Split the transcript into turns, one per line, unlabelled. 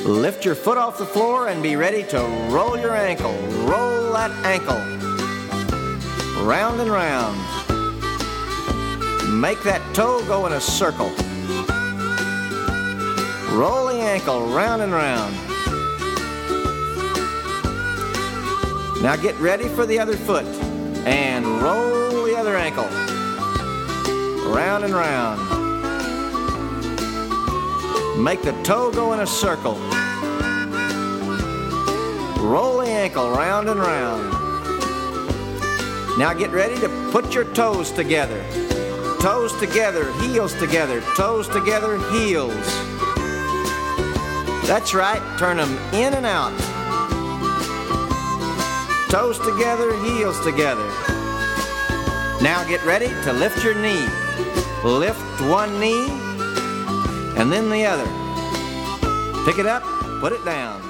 Lift your foot off the floor and be ready to roll your ankle. Roll that ankle. Round and round. Make that toe go in a circle. Roll the ankle round and round. Now get ready for the other foot and roll the other ankle. Round and round. Make the toe go in a circle. Roll the ankle round and round. Now get ready to put your toes together. Toes together, heels together, toes together, heels. That's right, turn them in and out. Toes together, heels together. Now get ready to lift your knee. Lift one knee and then the other. Pick it up, put it down.